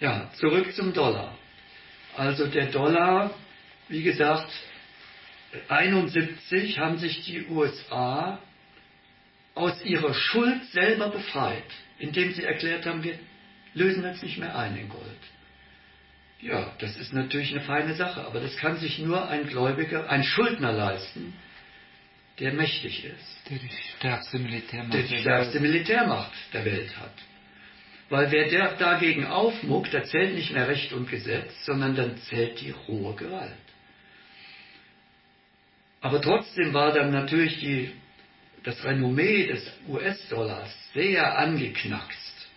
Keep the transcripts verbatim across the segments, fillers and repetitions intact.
Ja, zurück zum Dollar. Also der Dollar, wie gesagt, einundsiebzig haben sich die U S A aus ihrer Schuld selber befreit, indem sie erklärt haben, wir lösen jetzt nicht mehr ein in Gold. Ja, das ist natürlich eine feine Sache, aber das kann sich nur ein Gläubiger, ein Schuldner leisten, der mächtig ist. Der die stärkste Militärmacht, der die stärkste Militärmacht der Welt hat. Weil wer der dagegen aufmuckt, da zählt nicht mehr Recht und Gesetz, sondern dann zählt die rohe Gewalt. Aber trotzdem war dann natürlich die, das Renommee des U S-Dollars sehr angeknackst.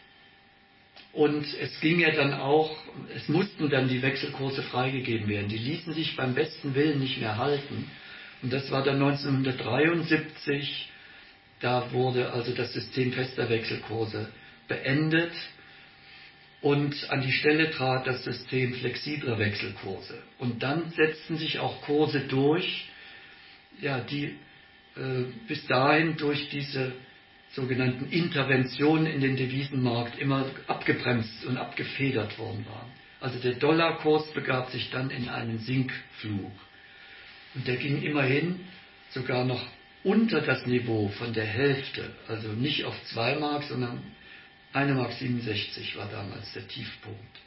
Und es ging ja dann auch, es mussten dann die Wechselkurse freigegeben werden. Die ließen sich beim besten Willen nicht mehr halten. Und das war dann neunzehnhundertdreiundsiebzig, da wurde also das System fester Wechselkurse beendet und an die Stelle trat das System flexibler Wechselkurse. Und dann setzten sich auch Kurse durch, ja, die äh, bis dahin durch diese sogenannten Interventionen in den Devisenmarkt immer abgebremst und abgefedert worden waren. Also der Dollarkurs begab sich dann in einen Sinkflug. Und der ging immerhin sogar noch unter das Niveau von der Hälfte, also nicht auf zwei Mark, sondern eine Mark siebenundsechzig war damals der Tiefpunkt.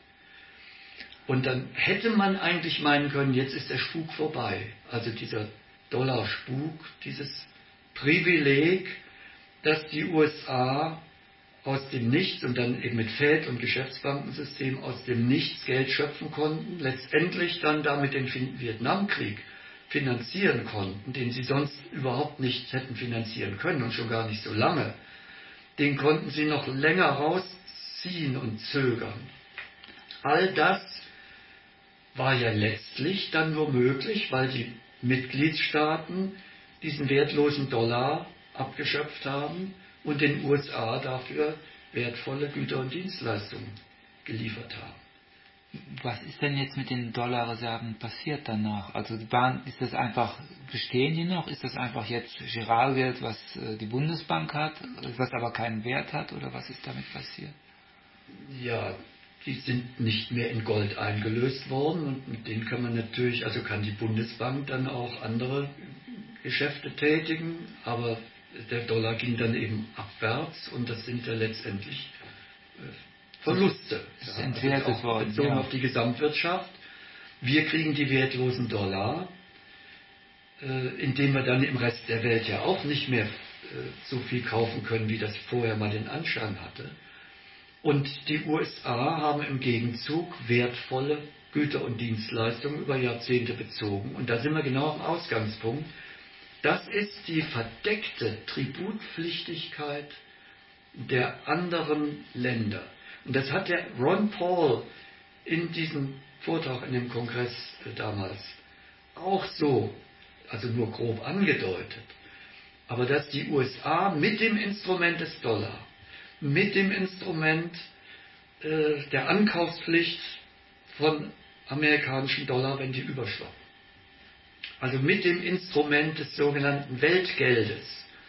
Und dann hätte man eigentlich meinen können, jetzt ist der Spuk vorbei. Also dieser Dollarspuk, dieses Privileg, dass die U S A aus dem Nichts und dann eben mit Fed- und Geschäftsbankensystem aus dem Nichts Geld schöpfen konnten, letztendlich dann damit den Vietnamkrieg finanzieren konnten, den sie sonst überhaupt nicht hätten finanzieren können und schon gar nicht so lange, den konnten sie noch länger rausziehen und zögern. All das war ja letztlich dann nur möglich, weil die Mitgliedstaaten diesen wertlosen Dollar abgeschöpft haben und den U S A dafür wertvolle Güter und Dienstleistungen geliefert haben. Was ist denn jetzt mit den Dollarreserven passiert danach? Also die Bahn, ist das einfach, bestehen die noch? Ist das einfach jetzt Giralgeld, was die Bundesbank hat, was aber keinen Wert hat? Oder was ist damit passiert? Ja, die sind nicht mehr in Gold eingelöst worden und mit denen kann man natürlich, also kann die Bundesbank dann auch andere Geschäfte tätigen, aber der Dollar ging dann eben abwärts und das sind ja letztendlich Verluste. Das ist ja, entwertet also worden. Bezogen Ja. auf die Gesamtwirtschaft. Wir kriegen die wertlosen Dollar, äh, indem wir dann im Rest der Welt ja auch nicht mehr äh, so viel kaufen können, wie das vorher mal den Anschein hatte. Und die U S A haben im Gegenzug wertvolle Güter und Dienstleistungen über Jahrzehnte bezogen. Und da sind wir genau am Ausgangspunkt. Das ist die verdeckte Tributpflichtigkeit der anderen Länder. Und das hat der Ron Paul in diesem Vortrag in dem Kongress damals auch so, also nur grob angedeutet. Aber dass die U S A mit dem Instrument des Dollar, mit dem Instrument äh, der Ankaufspflicht von amerikanischen Dollar, wenn die überschwappen, also mit dem Instrument des sogenannten Weltgeldes,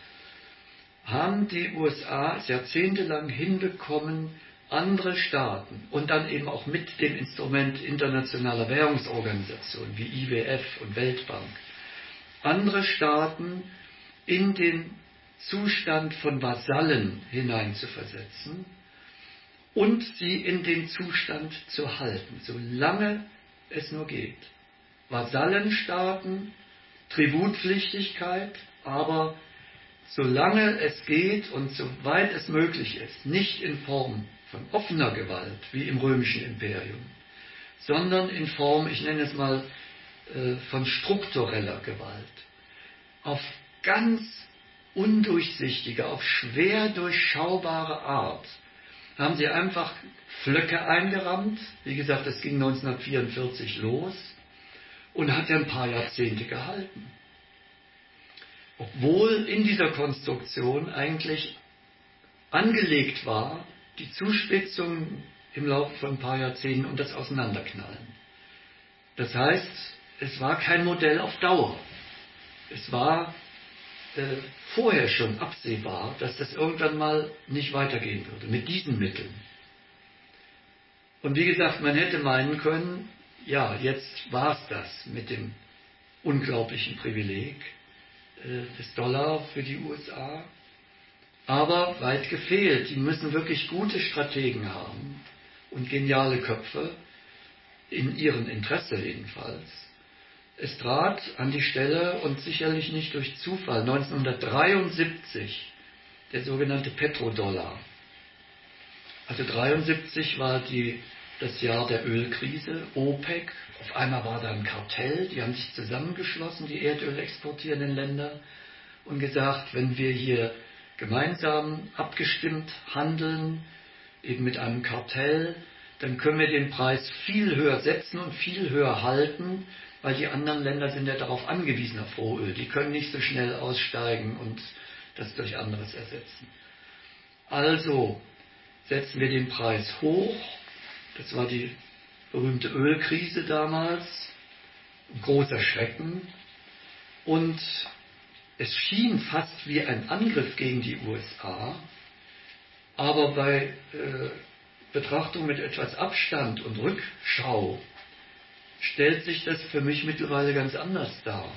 haben die U S A es jahrzehntelang hinbekommen, andere Staaten und dann eben auch mit dem Instrument internationaler Währungsorganisationen wie I W F und Weltbank, andere Staaten in den Zustand von Vasallen hineinzuversetzen und sie in dem Zustand zu halten, solange es nur geht. Vasallenstaaten, Tributpflichtigkeit, aber solange es geht und soweit es möglich ist, nicht in Form von offener Gewalt, wie im römischen Imperium, sondern in Form, ich nenne es mal, von struktureller Gewalt, auf ganz undurchsichtige, auf schwer durchschaubare Art, haben sie einfach Flöcke eingerammt. Wie gesagt, das ging neunzehnhundertvierundvierzig los und hat ja ein paar Jahrzehnte gehalten. Obwohl in dieser Konstruktion eigentlich angelegt war, die Zuspitzung im Laufe von ein paar Jahrzehnten und das Auseinanderknallen. Das heißt, es war kein Modell auf Dauer. Es war äh, vorher schon absehbar, dass das irgendwann mal nicht weitergehen würde, mit diesen Mitteln. Und wie gesagt, man hätte meinen können, ja, jetzt war es das mit dem unglaublichen Privileg äh, des Dollar für die U S A. Aber weit gefehlt. Die müssen wirklich gute Strategen haben und geniale Köpfe, in ihrem Interesse jedenfalls. Es trat an die Stelle und sicherlich nicht durch Zufall neunzehnhundertdreiundsiebzig der sogenannte Petrodollar. Also dreiundsiebzig war die, das Jahr der Ölkrise, OPEC. Auf einmal war da ein Kartell, die haben sich zusammengeschlossen, die Erdöl exportierenden Länder, und gesagt, wenn wir hier gemeinsam abgestimmt handeln, eben mit einem Kartell, dann können wir den Preis viel höher setzen und viel höher halten, weil die anderen Länder sind ja darauf angewiesen auf Rohöl. Die können nicht so schnell aussteigen und das durch anderes ersetzen. Also setzen wir den Preis hoch. Das war die berühmte Ölkrise damals. Ein großer Schrecken. Und es schien fast wie ein Angriff gegen die U S A. Aber bei äh, Betrachtung mit etwas Abstand und Rückschau stellt sich das für mich mittlerweile ganz anders dar.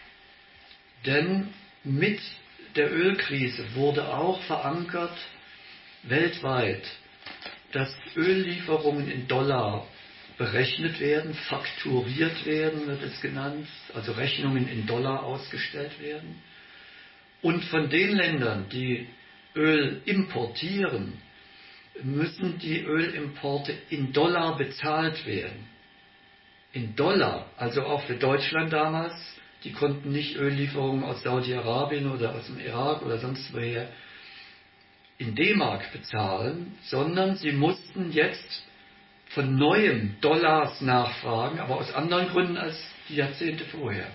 Denn mit der Ölkrise wurde auch verankert weltweit, dass Öllieferungen in Dollar berechnet werden, fakturiert werden, wird es genannt, also Rechnungen in Dollar ausgestellt werden. Und von den Ländern, die Öl importieren, müssen die Ölimporte in Dollar bezahlt werden. In Dollar, also auch für Deutschland damals, die konnten nicht Öllieferungen aus Saudi-Arabien oder aus dem Irak oder sonst woher in D-Mark bezahlen, sondern sie mussten jetzt von neuem Dollars nachfragen, aber aus anderen Gründen als die Jahrzehnte vorher.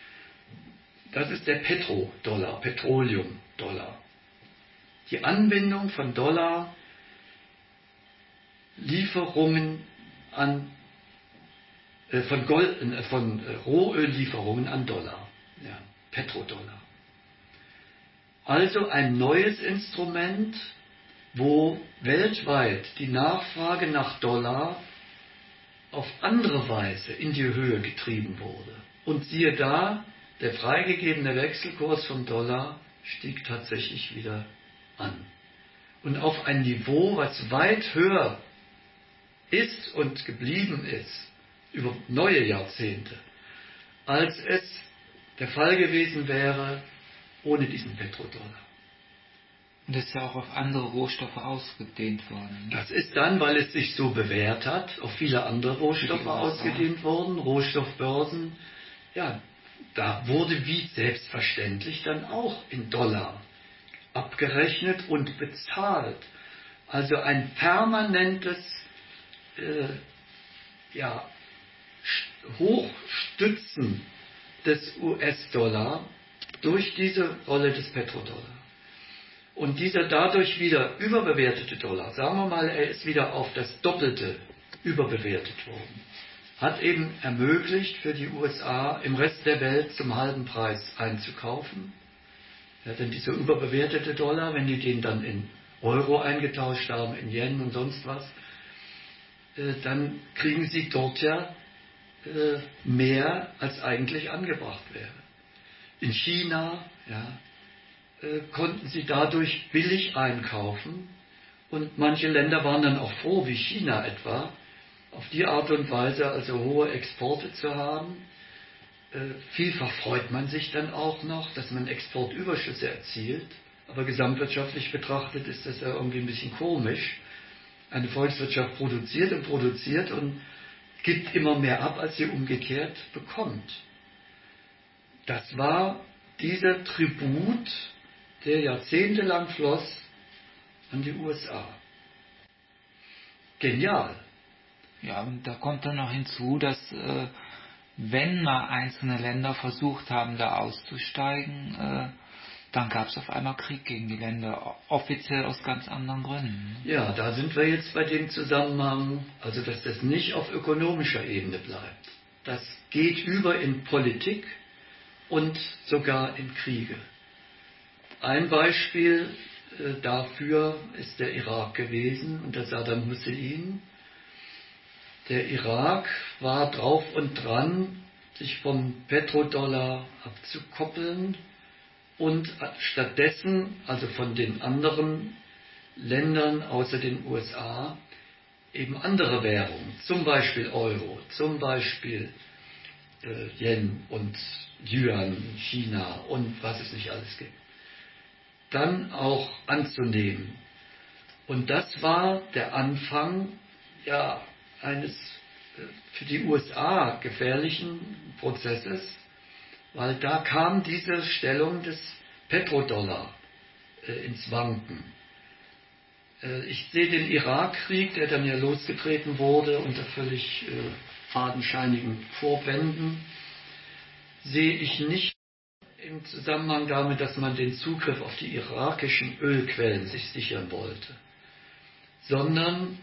Das ist der Petrodollar, Petroleumdollar. Die Anbindung von Dollar, Lieferungen an, äh, von, Gold, äh, von äh, Rohöllieferungen an Dollar, ja, Petrodollar. Also ein neues Instrument, wo weltweit die Nachfrage nach Dollar auf andere Weise in die Höhe getrieben wurde. Und siehe da, der freigegebene Wechselkurs vom Dollar stieg tatsächlich wieder an. Und auf ein Niveau, was weit höher ist und geblieben ist, über neue Jahrzehnte, als es der Fall gewesen wäre ohne diesen Petrodollar. Und das ist ja auch auf andere Rohstoffe ausgedehnt worden. Das ist dann, weil es sich so bewährt hat, auf viele andere Rohstoffe ausgedehnt worden, Rohstoffbörsen. Ja, da wurde wie selbstverständlich dann auch in Dollar abgerechnet und bezahlt. Also ein permanentes äh, ja, Hochstützen des U S-Dollar durch diese Rolle des Petrodollar. Und dieser dadurch wieder überbewertete Dollar, sagen wir mal, er ist wieder auf das Doppelte überbewertet worden, hat eben ermöglicht für die U S A im Rest der Welt zum halben Preis einzukaufen. Ja, denn dieser überbewertete Dollar, wenn die den dann in Euro eingetauscht haben, in Yen und sonst was, äh, dann kriegen sie dort ja äh, mehr, als eigentlich angebracht wäre. In China, ja, äh, konnten sie dadurch billig einkaufen und manche Länder waren dann auch froh, wie China etwa, auf die Art und Weise also hohe Exporte zu haben. Äh, vielfach freut man sich dann auch noch, dass man Exportüberschüsse erzielt, aber gesamtwirtschaftlich betrachtet ist das ja irgendwie ein bisschen komisch. Eine Volkswirtschaft produziert und produziert und gibt immer mehr ab, als sie umgekehrt bekommt. Das war dieser Tribut, der jahrzehntelang floss an die U S A. Genial. Ja, und da kommt dann noch hinzu, dass äh, wenn mal einzelne Länder versucht haben, da auszusteigen, äh, dann gab es auf einmal Krieg gegen die Länder, offiziell aus ganz anderen Gründen. Ja, da sind wir jetzt bei dem Zusammenhang, also dass das nicht auf ökonomischer Ebene bleibt. Das geht über in Politik und sogar in Kriege. Ein Beispiel äh, dafür ist der Irak gewesen unter Saddam Hussein. Der Irak war drauf und dran, sich vom Petrodollar abzukoppeln und stattdessen, also von den anderen Ländern außer den U S A, eben andere Währungen, zum Beispiel Euro, zum Beispiel äh, Yen und Yuan, China und was es nicht alles gibt, dann auch anzunehmen. Und das war der Anfang ja, eines äh, für die U S A gefährlichen Prozesses, weil da kam diese Stellung des Petrodollar äh, ins Wanken. Äh, ich sehe den Irakkrieg, der dann ja losgetreten wurde unter völlig äh, fadenscheinigen Vorwänden, sehe ich nicht im Zusammenhang damit, dass man den Zugriff auf die irakischen Ölquellen sich sichern wollte, sondern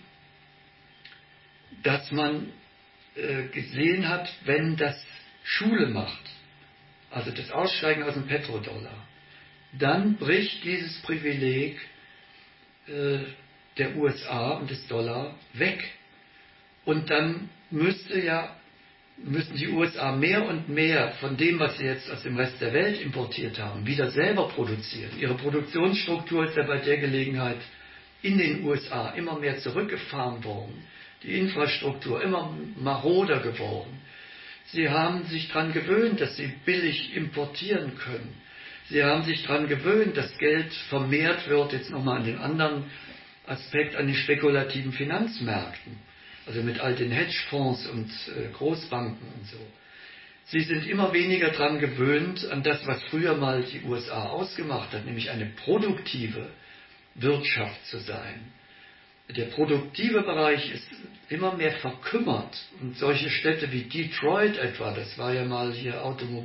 dass man äh, gesehen hat, wenn das Schule macht, also das Aussteigen aus dem Petrodollar, dann bricht dieses Privileg äh, der U S A und des Dollar weg. Und dann müsste ja, müssen die U S A mehr und mehr von dem, was sie jetzt aus dem Rest der Welt importiert haben, wieder selber produzieren. Ihre Produktionsstruktur ist ja bei der Gelegenheit in den U S A immer mehr zurückgefahren worden. Die Infrastruktur immer maroder geworden. Sie haben sich daran gewöhnt, dass sie billig importieren können. Sie haben sich daran gewöhnt, dass Geld vermehrt wird, jetzt nochmal an den anderen Aspekt, an den spekulativen Finanzmärkten. Also mit all den Hedgefonds und äh, Großbanken und so. Sie sind immer weniger daran gewöhnt, an das, was früher mal die U S A ausgemacht hat, nämlich eine produktive Wirtschaft zu sein. Der produktive Bereich ist immer mehr verkümmert. Und solche Städte wie Detroit etwa, das war ja mal hier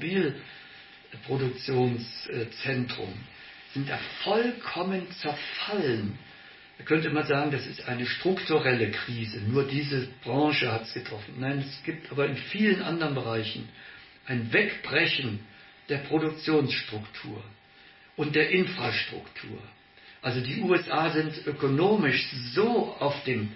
Automobilproduktionszentrum, sind da vollkommen zerfallen. Da könnte man sagen, das ist eine strukturelle Krise. Nur diese Branche hat es getroffen. Nein, es gibt aber in vielen anderen Bereichen ein Wegbrechen der Produktionsstruktur und der Infrastruktur. Also die U S A sind ökonomisch so auf dem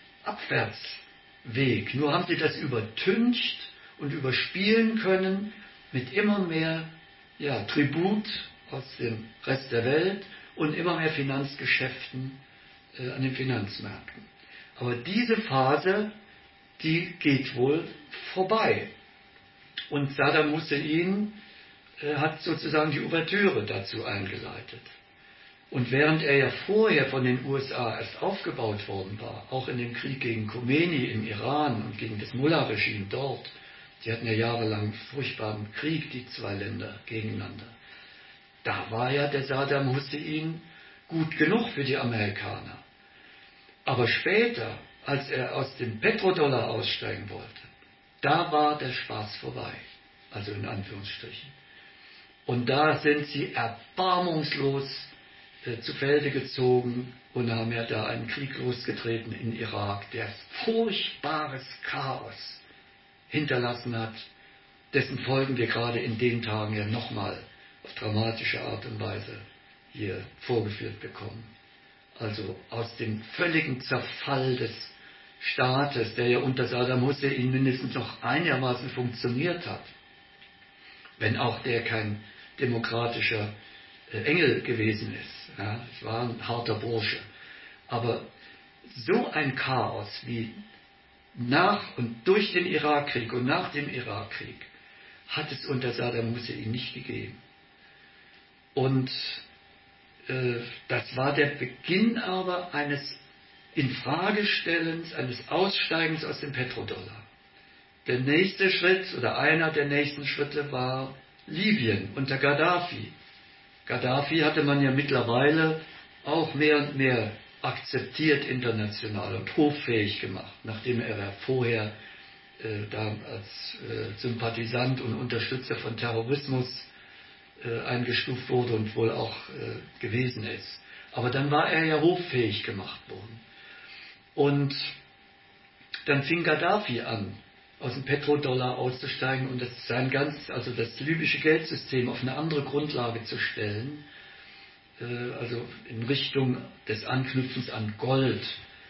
Abwärtsweg. Nur haben sie das übertüncht und überspielen können mit immer mehr ja, Tribut aus dem Rest der Welt und immer mehr Finanzgeschäften äh, an den Finanzmärkten. Aber diese Phase, die geht wohl vorbei. Und Saddam Hussein äh, hat sozusagen die Ouvertüre dazu eingeleitet. Und während er ja vorher von den U S A erst aufgebaut worden war, auch in dem Krieg gegen Khomeini im Iran und gegen das Mullah-Regime dort, die hatten ja jahrelang furchtbaren Krieg, die zwei Länder gegeneinander, da war ja der Saddam Hussein gut genug für die Amerikaner. Aber später, als er aus dem Petrodollar aussteigen wollte, da war der Spaß vorbei, also in Anführungsstrichen. Und da sind sie erbarmungslos zu Felde gezogen und haben ja da einen Krieg losgetreten in Irak, der furchtbares Chaos hinterlassen hat, dessen Folgen wir gerade in den Tagen ja nochmal auf dramatische Art und Weise hier vorgeführt bekommen. Also aus dem völligen Zerfall des Staates, der ja unter Saddam Hussein mindestens noch einigermaßen funktioniert hat, wenn auch der kein demokratischer Engel gewesen ist. Ja, es war ein harter Bursche. Aber so ein Chaos wie nach und durch den Irakkrieg und nach dem Irakkrieg hat es unter Saddam Hussein nicht gegeben. Und äh, das war der Beginn aber eines Infragestellens, eines Aussteigens aus dem Petrodollar. Der nächste Schritt oder einer der nächsten Schritte war Libyen unter Gaddafi. Gaddafi hatte man ja mittlerweile auch mehr und mehr akzeptiert international und hoffähig gemacht, nachdem er ja vorher äh, da als äh, Sympathisant und Unterstützer von Terrorismus äh, eingestuft wurde und wohl auch äh, gewesen ist. Aber dann war er ja hoffähig gemacht worden. Und dann fing Gaddafi an, aus dem Petrodollar auszusteigen und das sein ganzes, also das libysche Geldsystem auf eine andere Grundlage zu stellen, äh, also in Richtung des Anknüpfens an Gold,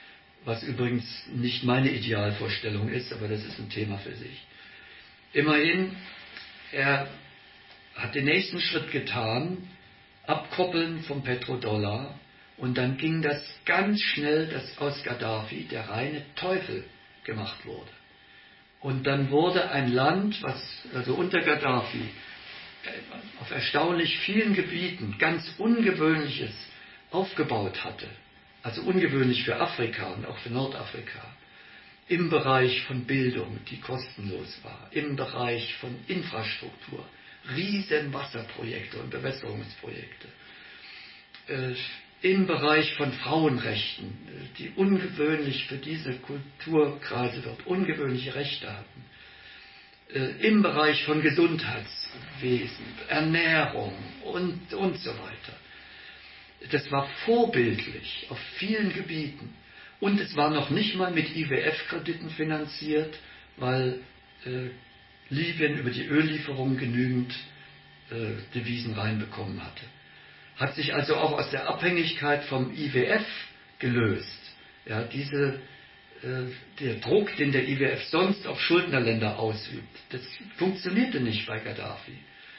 was übrigens nicht meine Idealvorstellung ist, aber das ist ein Thema für sich. Immerhin, er hat den nächsten Schritt getan, abkoppeln vom Petrodollar, und dann ging das ganz schnell, dass aus Gaddafi der reine Teufel gemacht wurde. Und dann wurde ein Land, was also unter Gaddafi auf erstaunlich vielen Gebieten ganz Ungewöhnliches aufgebaut hatte, also ungewöhnlich für Afrika und auch für Nordafrika, im Bereich von Bildung, die kostenlos war, im Bereich von Infrastruktur, riesen Wasserprojekte und Bewässerungsprojekte, äh, im Bereich von Frauenrechten, äh, die ungewöhnlich für diese Kulturkreise dort ungewöhnliche Rechte hatten, äh, im Bereich von Gesundheitswesen, Ernährung und, und so weiter. Das war vorbildlich auf vielen Gebieten. Und es war noch nicht mal mit I W F-Krediten finanziert, weil äh, Libyen über die Öllieferung genügend äh, Devisen reinbekommen hatte. Hat sich also auch aus der Abhängigkeit vom I W F gelöst. Ja, diese, äh, der Druck, den der I W F sonst auf Schuldnerländer ausübt, das funktionierte nicht bei Gaddafi.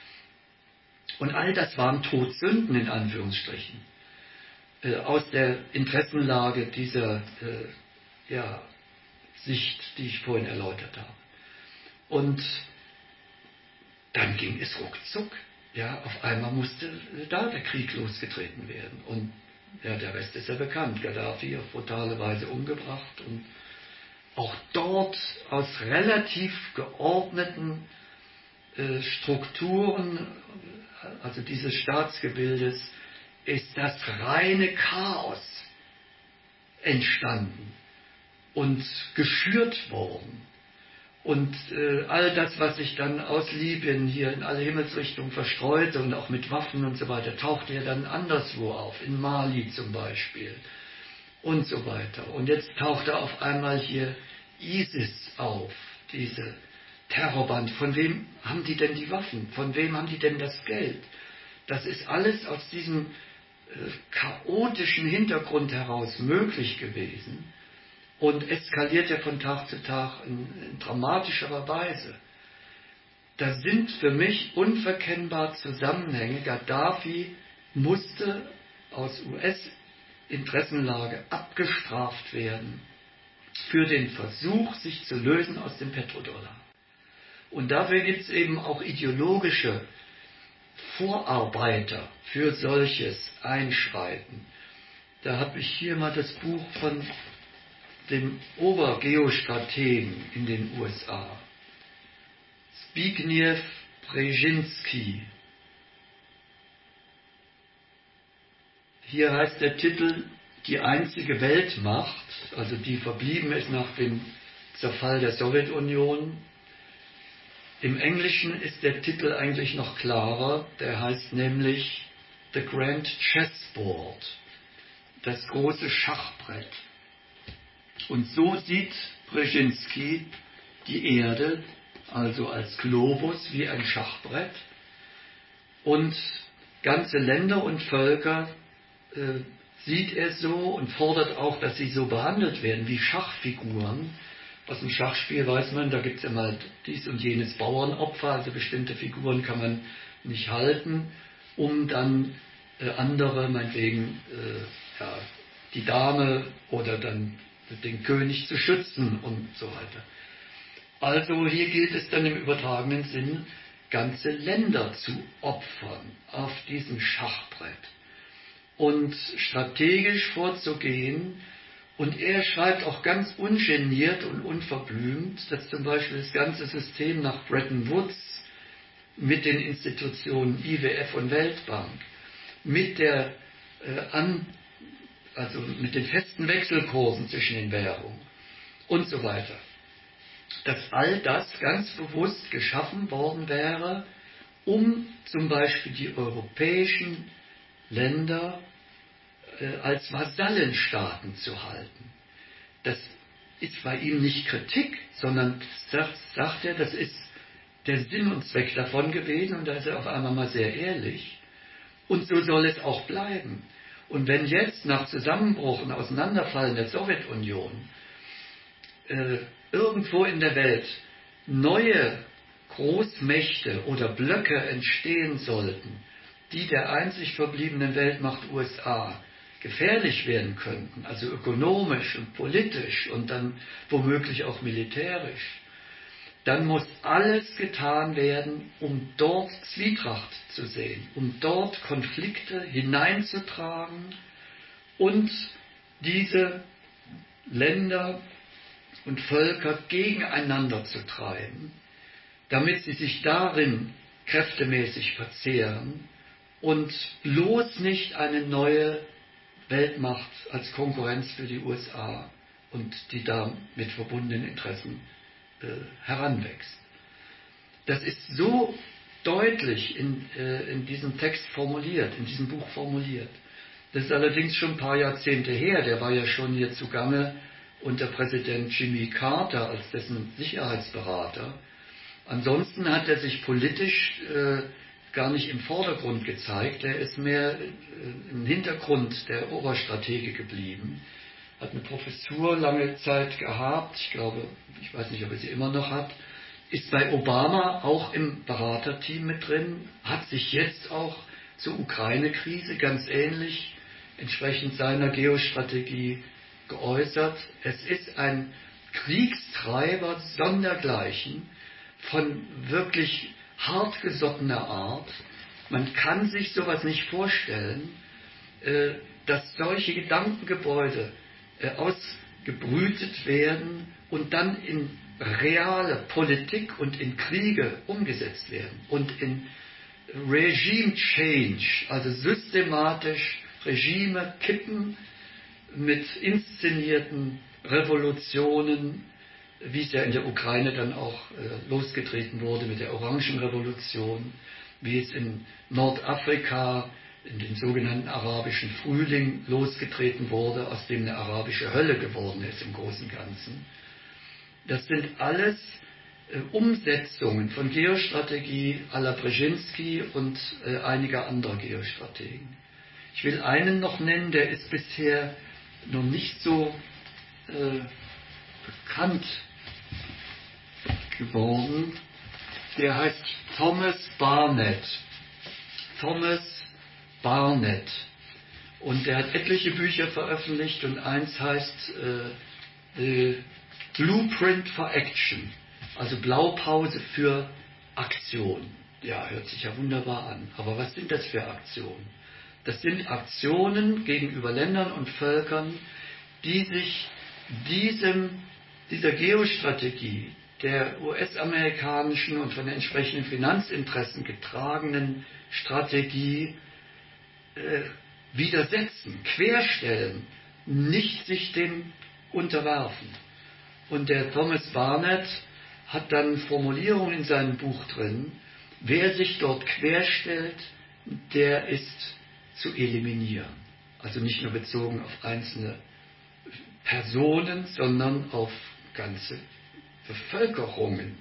Und all das waren Todsünden in Anführungsstrichen, äh, aus der Interessenlage dieser äh, ja, Sicht, die ich vorhin erläutert habe. Und dann ging es ruckzuck. Ja, auf einmal musste da der Krieg losgetreten werden. Und ja, der Rest ist ja bekannt. Gaddafi auf brutale Weise umgebracht. Und auch dort aus relativ geordneten äh, Strukturen, also dieses Staatsgebildes, ist das reine Chaos entstanden und geschürt worden. Und äh, all das, was sich dann aus Libyen hier in alle Himmelsrichtungen verstreute und auch mit Waffen und so weiter, tauchte ja dann anderswo auf, in Mali zum Beispiel und so weiter. Und jetzt tauchte auf einmal hier ISIS auf, diese Terrorband. Von wem haben die denn die Waffen? Von wem haben die denn das Geld? Das ist alles aus diesem äh, chaotischen Hintergrund heraus möglich gewesen. Und eskaliert ja von Tag zu Tag in, in dramatischerer Weise. Da sind für mich unverkennbar Zusammenhänge. Gaddafi musste aus U S-Interessenlage abgestraft werden für den Versuch, sich zu lösen aus dem Petrodollar. Und dafür gibt es eben auch ideologische Vorarbeiter für solches Einschreiten. Da habe ich hier mal das Buch von dem Obergeostrategen in den U S A, Zbigniew Brzezinski. Hier heißt der Titel Die einzige Weltmacht, also die verblieben ist nach dem Zerfall der Sowjetunion. Im Englischen ist der Titel eigentlich noch klarer, der heißt nämlich The Grand Chessboard, das große Schachbrett. Und so sieht Brzezinski die Erde also als Globus wie ein Schachbrett, und ganze Länder und Völker äh, sieht er so und fordert auch, dass sie so behandelt werden wie Schachfiguren. Aus dem Schachspiel weiß man, da gibt es immer dies und jenes Bauernopfer, also bestimmte Figuren kann man nicht halten, um dann äh, andere, meinetwegen äh, ja, die Dame oder dann den König zu schützen und so weiter. Also hier gilt es dann im übertragenen Sinn, ganze Länder zu opfern auf diesem Schachbrett und strategisch vorzugehen. Und er schreibt auch ganz ungeniert und unverblümt, dass zum Beispiel das ganze System nach Bretton Woods mit den Institutionen I W F und Weltbank, mit der äh, an also mit den festen Wechselkursen zwischen den Währungen und so weiter, dass all das ganz bewusst geschaffen worden wäre, um zum Beispiel die europäischen Länder äh, als Vasallenstaaten zu halten. Das ist bei ihm nicht Kritik, sondern sagt, sagt er, das ist der Sinn und Zweck davon gewesen, und da ist er auf einmal mal sehr ehrlich. Und so soll es auch bleiben. Und wenn jetzt nach Zusammenbruch und Auseinanderfallen der Sowjetunion äh, irgendwo in der Welt neue Großmächte oder Blöcke entstehen sollten, die der einzig verbliebenen Weltmacht U S A gefährlich werden könnten, also ökonomisch und politisch und dann womöglich auch militärisch, dann muss alles getan werden, um dort Zwietracht zu sehen, um dort Konflikte hineinzutragen und diese Länder und Völker gegeneinander zu treiben, damit sie sich darin kräftemäßig verzehren und bloß nicht eine neue Weltmacht als Konkurrenz für die U S A und die damit verbundenen Interessen äh, heranwächst. Das ist so deutlich in, äh, in diesem Text formuliert, in diesem Buch formuliert. Das ist allerdings schon ein paar Jahrzehnte her, der war ja schon hier zugange unter Präsident Jimmy Carter als dessen Sicherheitsberater. Ansonsten hat er sich politisch äh, gar nicht im Vordergrund gezeigt, er ist mehr äh, im Hintergrund der Oberstratege geblieben, hat eine Professur lange Zeit gehabt, ich glaube, ich weiß nicht, ob er sie immer noch hat, ist bei Obama auch im Beraterteam mit drin, hat sich jetzt auch zur Ukraine-Krise ganz ähnlich entsprechend seiner Geostrategie geäußert. Es ist ein Kriegstreiber sondergleichen, von wirklich hartgesottener Art. Man kann sich sowas nicht vorstellen, äh, dass solche Gedankengebäude äh, ausgebrütet werden und dann in reale Politik und in Kriege umgesetzt werden und in Regime Change, also systematisch Regime kippen mit inszenierten Revolutionen, wie es ja in der Ukraine dann auch äh, losgetreten wurde mit der Orangenrevolution, wie es in Nordafrika in den sogenannten arabischen Frühling losgetreten wurde, aus dem eine arabische Hölle geworden ist im Großen und Ganzen. Das sind alles äh, Umsetzungen von Geostrategie à la Brzezinski und äh, einiger anderer Geostrategen. Ich will einen noch nennen, der ist bisher noch nicht so äh, bekannt geworden. Der heißt Thomas Barnett. Thomas Barnett. Und der hat etliche Bücher veröffentlicht und eins heißt äh, The Blueprint for Action, also Blaupause für Aktion. Ja, hört sich ja wunderbar an. Aber was sind das für Aktionen? Das sind Aktionen gegenüber Ländern und Völkern, die sich diesem, dieser Geostrategie, der U S-amerikanischen und von entsprechenden Finanzinteressen getragenen Strategie äh, widersetzen, querstellen, nicht sich dem unterwerfen. Und der Thomas Barnett hat dann Formulierungen in seinem Buch drin, wer sich dort querstellt, der ist zu eliminieren. Also nicht nur bezogen auf einzelne Personen, sondern auf ganze Bevölkerungen.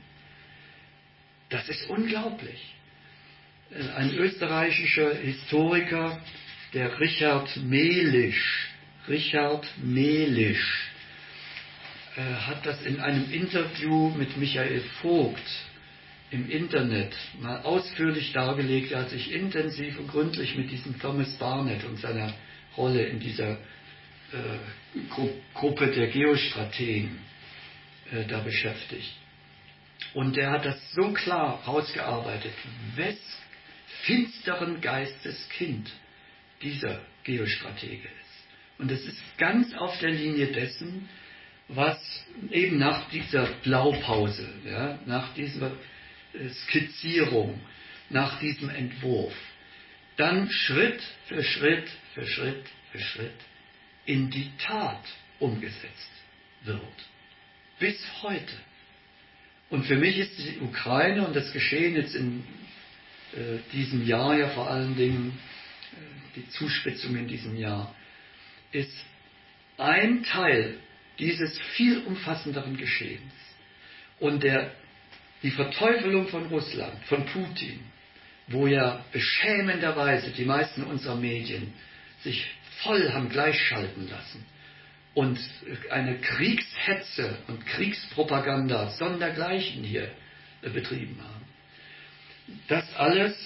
Das ist unglaublich. Ein österreichischer Historiker, der Richard Melisch, Richard Melisch, äh, hat das in einem Interview mit Michael Vogt im Internet mal ausführlich dargelegt. Er hat sich intensiv und gründlich mit diesem Thomas Barnett und seiner Rolle in dieser äh, Gru- Gruppe der Geostrategen äh, da beschäftigt. Und er hat das so klar rausgearbeitet, wes finsteren Geistes Kind dieser Geostratege ist. Und es ist ganz auf der Linie dessen, was eben nach dieser Blaupause, ja, nach dieser Skizzierung, nach diesem Entwurf, dann Schritt für Schritt für Schritt für Schritt in die Tat umgesetzt wird. Bis heute. Und für mich ist die Ukraine und das Geschehen jetzt in äh, diesem Jahr ja vor allen Dingen, äh, die Zuspitzung in diesem Jahr, ist ein Teil dieses viel umfassenderen Geschehens. Und der, die Verteufelung von Russland, von Putin, wo ja beschämenderweise die meisten unserer Medien sich voll haben gleichschalten lassen und eine Kriegshetze und Kriegspropaganda sondergleichen hier betrieben haben. Das alles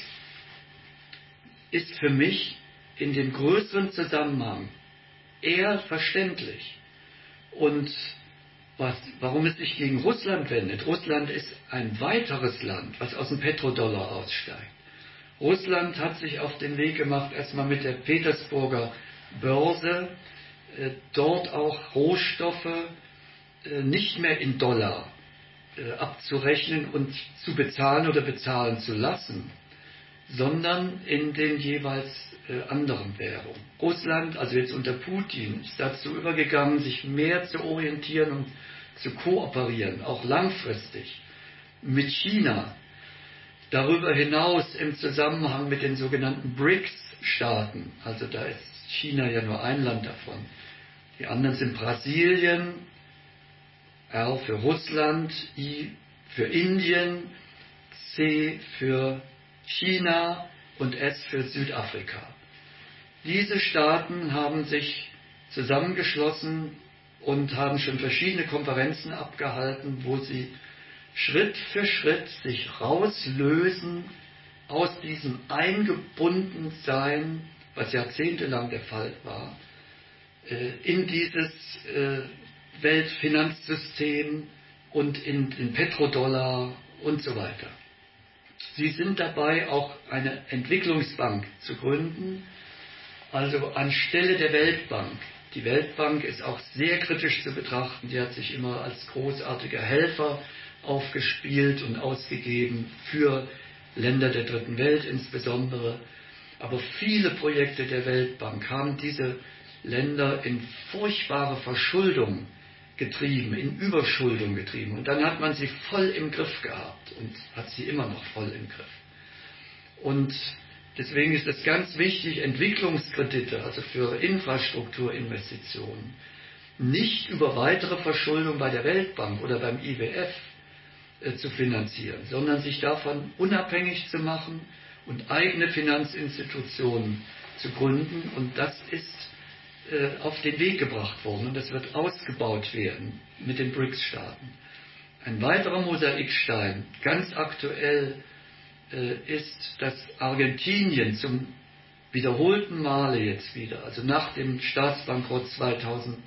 ist für mich in dem größeren Zusammenhang eher verständlich. Und was, warum es sich gegen Russland wendet. Russland ist ein weiteres Land, was aus dem Petrodollar aussteigt. Russland hat sich auf den Weg gemacht, erstmal mit der Petersburger Börse, äh, dort auch Rohstoffe äh, nicht mehr in Dollar äh, abzurechnen und zu bezahlen oder bezahlen zu lassen, sondern in den jeweils äh, anderen Währungen. Russland, also jetzt unter Putin, ist dazu übergegangen, sich mehr zu orientieren und zu kooperieren, auch langfristig, mit China. Darüber hinaus im Zusammenhang mit den sogenannten BRICS-Staaten, also da ist China ja nur ein Land davon. Die anderen sind Brasilien, R für Russland, I für Indien, C für China und S für Südafrika. Diese Staaten haben sich zusammengeschlossen und haben schon verschiedene Konferenzen abgehalten, wo sie Schritt für Schritt sich rauslösen aus diesem Eingebundensein, was jahrzehntelang der Fall war, in dieses Weltfinanzsystem und in den Petrodollar und so weiter. Sie sind dabei, auch eine Entwicklungsbank zu gründen, also anstelle der Weltbank. Die Weltbank ist auch sehr kritisch zu betrachten, die hat sich immer als großartiger Helfer aufgespielt und ausgegeben für Länder der dritten Welt insbesondere. Aber viele Projekte der Weltbank haben diese Länder in furchtbare Verschuldung getrieben, in Überschuldung getrieben. Und dann hat man sie voll im Griff gehabt und hat sie immer noch voll im Griff. Und deswegen ist es ganz wichtig, Entwicklungskredite, also für Infrastrukturinvestitionen, nicht über weitere Verschuldung bei der Weltbank oder beim I W F äh, zu finanzieren, sondern sich davon unabhängig zu machen und eigene Finanzinstitutionen zu gründen. Und das ist äh, auf den Weg gebracht worden und das wird ausgebaut werden mit den BRICS-Staaten. Ein weiterer Mosaikstein, ganz aktuell, äh, ist, dass Argentinien zum wiederholten Male jetzt wieder, also nach dem Staatsbankrott zweitausendeins,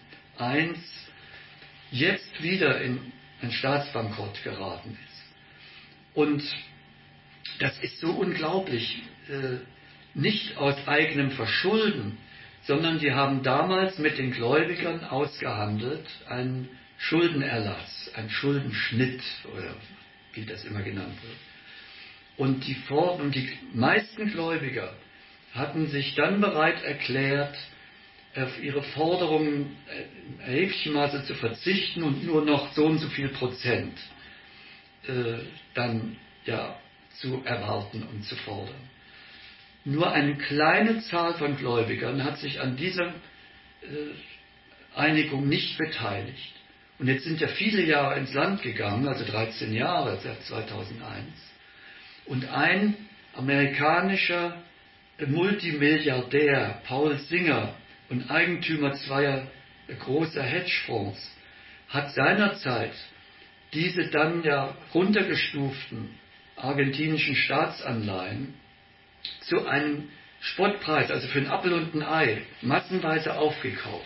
jetzt wieder in einen Staatsbankrott geraten ist. Und das ist so unglaublich, äh, nicht aus eigenem Verschulden, sondern die haben damals mit den Gläubigern ausgehandelt, einen Schuldenerlass, einen Schuldenschnitt, oder wie das immer genannt wird. Und die, Vor- und die meisten Gläubiger hatten sich dann bereit erklärt, auf ihre Forderungen in erheblichem Maße zu verzichten und nur noch so und so viel Prozent äh, dann ja zu erwarten und zu fordern. Nur eine kleine Zahl von Gläubigern hat sich an dieser äh, Einigung nicht beteiligt. Und jetzt sind ja viele Jahre ins Land gegangen, also dreizehn Jahre seit zweitausendeins. Und ein amerikanischer Multimilliardär, Paul Singer, und Eigentümer zweier großer Hedgefonds, hat seinerzeit diese dann ja runtergestuften argentinischen Staatsanleihen zu einem Spottpreis, also für ein Apfel und ein Ei, massenweise aufgekauft.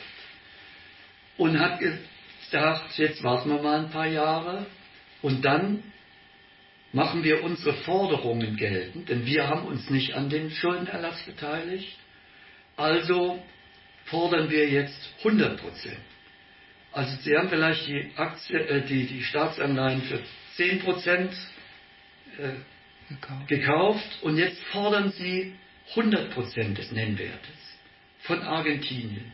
Und hat gesagt, jetzt warten wir mal ein paar Jahre und dann machen wir unsere Forderungen geltend, denn wir haben uns nicht an dem Schuldenerlass beteiligt. Also fordern wir jetzt hundert Prozent. Also Sie haben vielleicht die, Aktie, äh, die, die Staatsanleihen für zehn Prozent äh, gekauft. gekauft und jetzt fordern Sie hundert Prozent des Nennwertes von Argentinien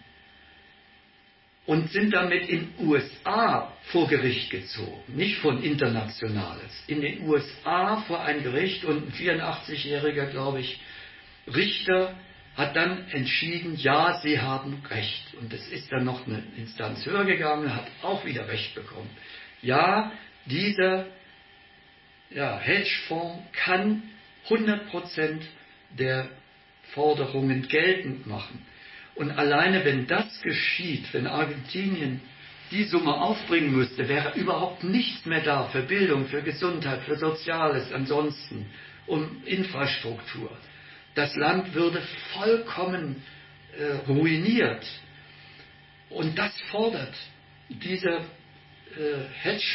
und sind damit in den U S A vor Gericht gezogen, nicht von Internationales, in den U S A vor ein Gericht, und ein vierundachtzigjähriger, glaube ich, Richter hat dann entschieden, ja, sie haben Recht. Und es ist dann noch eine Instanz höher gegangen, hat auch wieder Recht bekommen. Ja, dieser ja, Hedgefonds kann hundert Prozent der Forderungen geltend machen. Und alleine wenn das geschieht, wenn Argentinien die Summe aufbringen müsste, wäre überhaupt nichts mehr da für Bildung, für Gesundheit, für Soziales, ansonsten um Infrastruktur. Das Land würde vollkommen äh, ruiniert. Und das fordert dieser äh,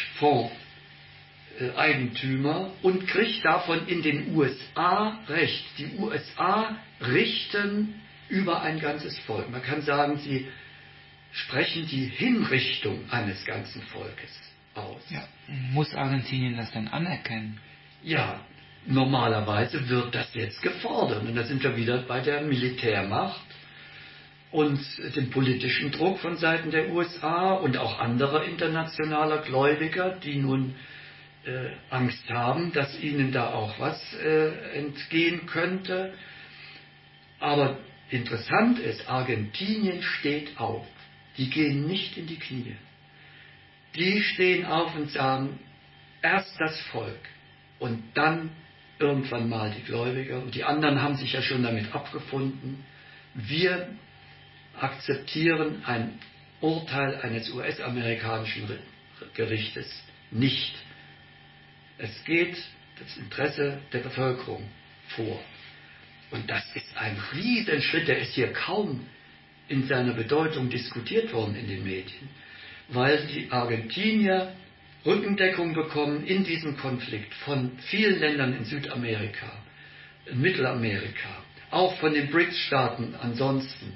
Hedgefonds-Eigentümer und kriegt davon in den U S A Recht. Die U S A richten über ein ganzes Volk. Man kann sagen, sie sprechen die Hinrichtung eines ganzen Volkes aus. Ja. Muss Argentinien das dann anerkennen? Ja, normalerweise wird das jetzt gefordert. Und da sind wir wieder bei der Militärmacht und dem politischen Druck von Seiten der U S A und auch anderer internationaler Gläubiger, die nun äh, Angst haben, dass ihnen da auch was äh, entgehen könnte. Aber interessant ist, Argentinien steht auf. Die gehen nicht in die Knie. Die stehen auf und sagen, erst das Volk und dann irgendwann mal die Gläubiger. Und die anderen haben sich ja schon damit abgefunden. Wir akzeptieren ein Urteil eines U S-amerikanischen Gerichtes nicht. Es geht das Interesse der Bevölkerung vor. Und das ist ein Riesenschritt, der ist hier kaum in seiner Bedeutung diskutiert worden in den Medien, weil die Argentinier Rückendeckung bekommen in diesem Konflikt von vielen Ländern in Südamerika, in Mittelamerika, auch von den B R I C S-Staaten ansonsten.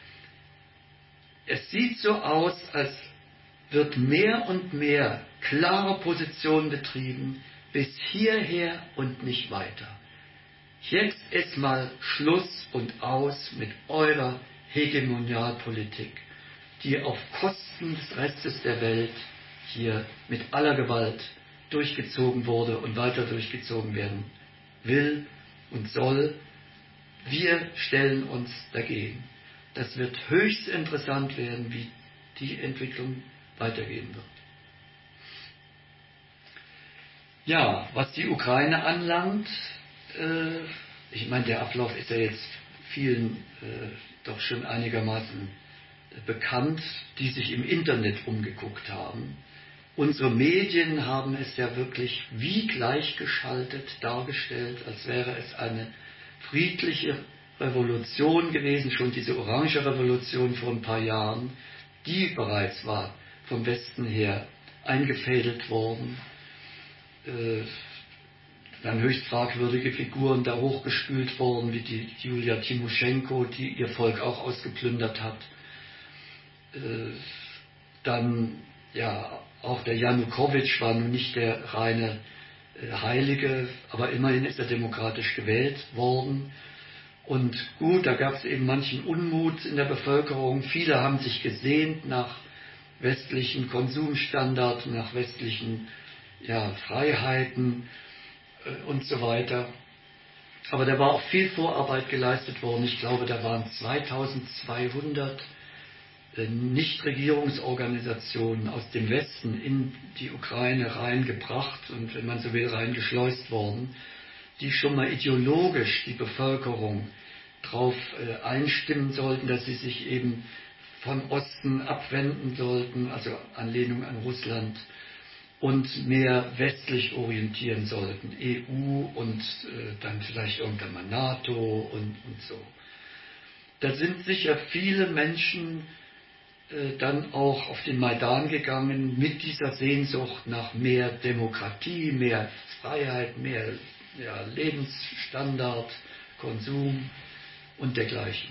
Es sieht so aus, als wird mehr und mehr klare Position betrieben, bis hierher und nicht weiter. Jetzt ist mal Schluss und aus mit eurer Hegemonialpolitik, die auf Kosten des Restes der Welt hier mit aller Gewalt durchgezogen wurde und weiter durchgezogen werden will und soll. Wir stellen uns dagegen. Das wird höchst interessant werden, wie die Entwicklung weitergehen wird. Ja, was die Ukraine anlangt, äh, ich meine, der Ablauf ist ja jetzt vielen äh, doch schon einigermaßen bekannt, die sich im Internet umgeguckt haben. Unsere Medien haben es ja wirklich wie gleichgeschaltet dargestellt, als wäre es eine friedliche Revolution gewesen, schon diese Orange Revolution vor ein paar Jahren, die bereits war vom Westen her eingefädelt worden. Äh, dann höchst fragwürdige Figuren da hochgespült worden, wie die Julia Timoschenko, die ihr Volk auch ausgeplündert hat. Äh, dann, ja, auch der Janukowitsch war nun nicht der reine äh, Heilige, aber immerhin ist er demokratisch gewählt worden. Und gut, da gab es eben manchen Unmut in der Bevölkerung. Viele haben sich gesehnt nach westlichen Konsumstandards, nach westlichen ja, Freiheiten äh, und so weiter. Aber da war auch viel Vorarbeit geleistet worden. Ich glaube, da waren zweitausendzweihundert äh, Nichtregierungsorganisationen aus dem Westen in die Ukraine reingebracht und, wenn man so will, reingeschleust worden, die schon mal ideologisch die Bevölkerung darauf äh, einstimmen sollten, dass sie sich eben von Osten abwenden sollten, also Anlehnung an Russland, und mehr westlich orientieren sollten, E U und äh, dann vielleicht irgendwann mal NATO und, und so. Da sind sicher viele Menschen äh, dann auch auf den Maidan gegangen mit dieser Sehnsucht nach mehr Demokratie, mehr Freiheit, mehr ja, Lebensstandard, Konsum und dergleichen.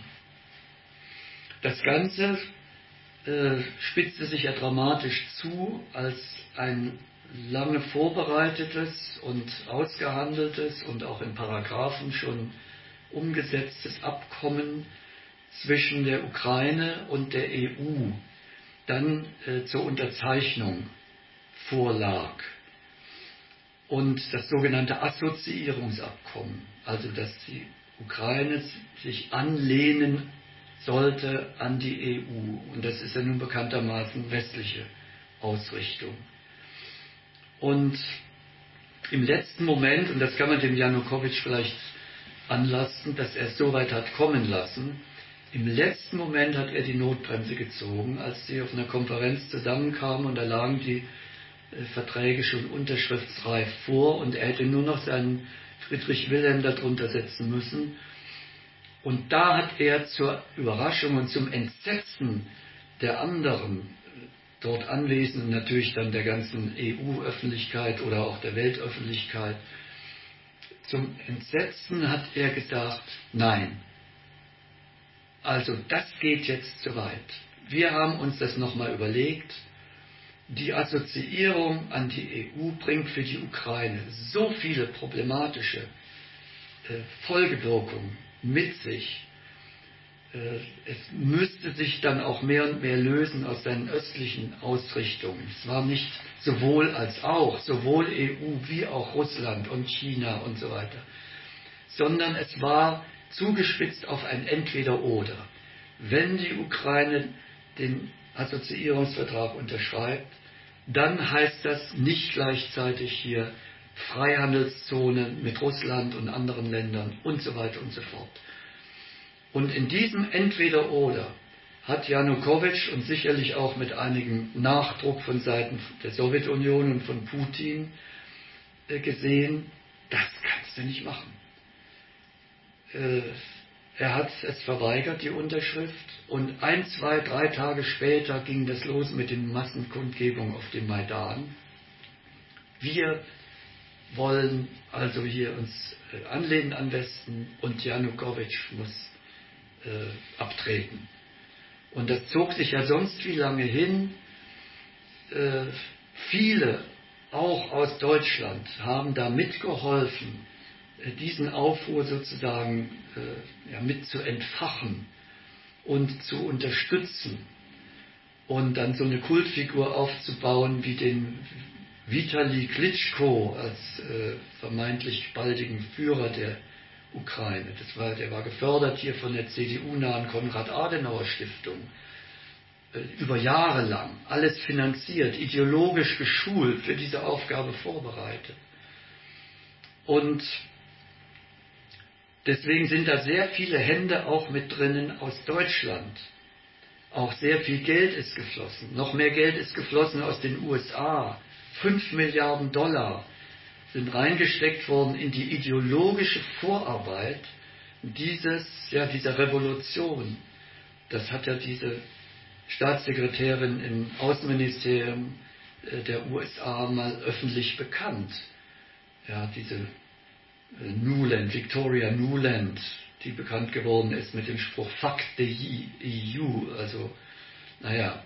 Das Ganze äh, spitzte sich ja dramatisch zu, als ein lange vorbereitetes und ausgehandeltes und auch in Paragraphen schon umgesetztes Abkommen zwischen der Ukraine und der E U dann äh, zur Unterzeichnung vorlag. Und das sogenannte Assoziierungsabkommen, also dass die Ukraine sich anlehnen sollte an die E U. Und das ist ja nun bekanntermaßen westliche Ausrichtung. Und im letzten Moment, und das kann man dem Janukowitsch vielleicht anlasten, dass er es so weit hat kommen lassen, Im letzten Moment hat er die Notbremse gezogen, als sie auf einer Konferenz zusammenkamen und da lagen die äh, Verträge schon unterschriftsreif vor und er hätte nur noch seinen Friedrich Wilhelm darunter setzen müssen. Und da hat er zur Überraschung und zum Entsetzen der anderen dort Anwesenden, natürlich dann der ganzen E U-Öffentlichkeit oder auch der Weltöffentlichkeit, zum Entsetzen hat er gesagt, nein, also das geht jetzt zu weit. Wir haben uns das nochmal überlegt. Die Assoziierung an die E U bringt für die Ukraine so viele problematische äh, Folgewirkungen mit sich. Äh, es müsste sich dann auch mehr und mehr lösen aus seinen östlichen Ausrichtungen. Es war nicht sowohl als auch, sowohl E U wie auch Russland und China und so weiter, sondern es war zugespitzt auf ein Entweder-Oder. Wenn die Ukraine den Assoziierungsvertrag unterschreibt, dann heißt das nicht gleichzeitig hier Freihandelszone mit Russland und anderen Ländern und so weiter und so fort. Und in diesem Entweder-Oder hat Janukowitsch und sicherlich auch mit einigem Nachdruck von Seiten der Sowjetunion und von Putin gesehen, das kannst du nicht machen. Er hat es verweigert, die Unterschrift, und ein, zwei, drei Tage später ging das los mit den Massenkundgebungen auf dem Maidan. Wir wollen also hier uns anlehnen an Westen und Janukowitsch muss äh, abtreten. Und das zog sich ja sonst wie lange hin. Äh, viele, auch aus Deutschland, haben da mitgeholfen, äh, diesen Aufruhr sozusagen äh, ja, mit zu entfachen und zu unterstützen und dann so eine Kultfigur aufzubauen wie den Vitali Klitschko als äh, vermeintlich baldigen Führer der Ukraine. Das war, der war gefördert hier von der C D U-nahen Konrad-Adenauer-Stiftung. Äh, über Jahre lang. Alles finanziert, ideologisch geschult, für diese Aufgabe vorbereitet. Und deswegen sind da sehr viele Hände auch mit drinnen aus Deutschland. Auch sehr viel Geld ist geflossen. Noch mehr Geld ist geflossen aus den U S A. Fünf Milliarden Dollar sind reingesteckt worden in die ideologische Vorarbeit dieses, ja, dieser Revolution. Das hat ja diese Staatssekretärin im Außenministerium der U S A mal öffentlich bekannt. Ja, diese Nuland, Victoria Nuland, die bekannt geworden ist mit dem Spruch Fuck the E U, also, naja,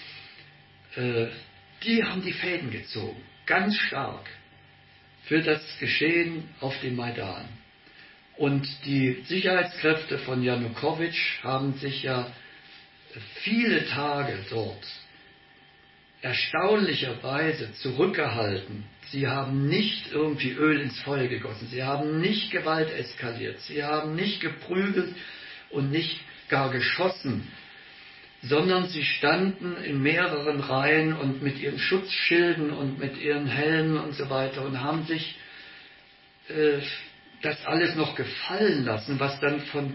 äh, die haben die Fäden gezogen, ganz stark, für das Geschehen auf dem Maidan. Und die Sicherheitskräfte von Janukowitsch haben sich ja viele Tage dort erstaunlicherweise zurückgehalten. Sie haben nicht irgendwie Öl ins Feuer gegossen, sie haben nicht Gewalt eskaliert, sie haben nicht geprügelt und nicht gar geschossen, sondern sie standen in mehreren Reihen und mit ihren Schutzschilden und mit ihren Helmen und so weiter und haben sich äh, das alles noch gefallen lassen, was dann von